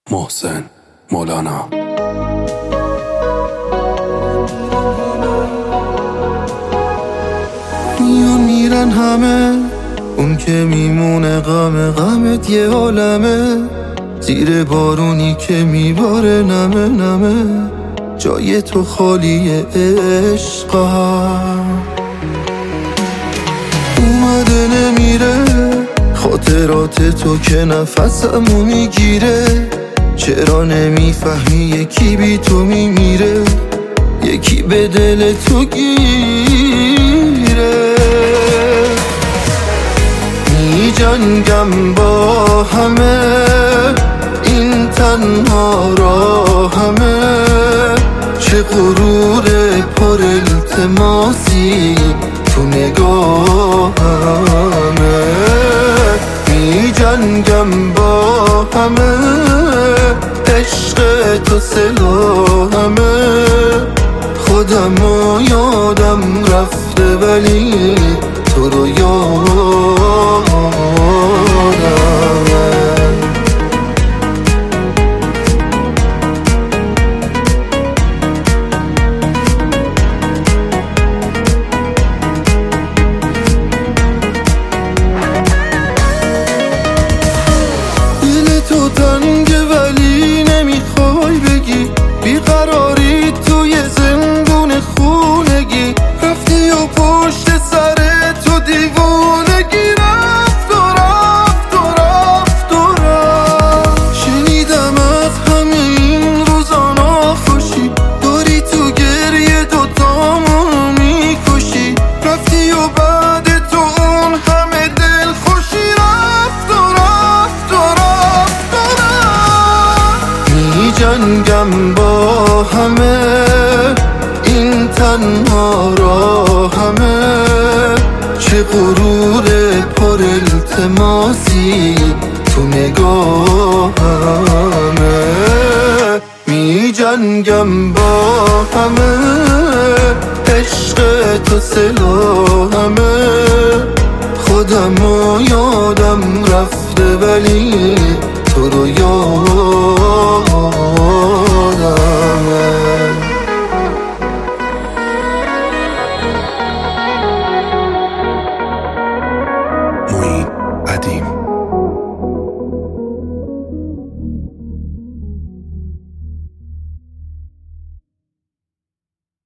محسن مولانا. میان میرن همه، اون که میمونه غمت یه عالمه. زیر بارونی که میباره نمه نمه، جای تو خالی عشقم. اومده نمیره خاطرات تو که نفسمو میگیره. چرا نمیفهمی یکی بی تو میمیره، یکی به دل تو گیره. می جنگم با همه، این تنها راهمه. چه غرور پر التماسی تو نگاهمه. می جنگم با همه، عشق تو سلاحمه. خودمو یادم رفته ولی تو رو یادمه. دل تو تنگه ولی نمیخوای بگی، بیقراری توی زندون خونگی. رفتی و پشت سر تو دیوونگی رفت و رفت و رفت و رفت. شنیدم از همه این روزا ناخوشی، داری تو گریه دوتامونو میکشی. رفتی و بعد تو اون همه دل خوشی رفت و رفت و رفت و رفت. می جنگم با همه، این تنها راهمه. چه غرور پر التماسی تو نگاهمه. می جنگم با همه، عشق تو سلاحمه. خودمو یادم رفته ولی تو رو یادمه.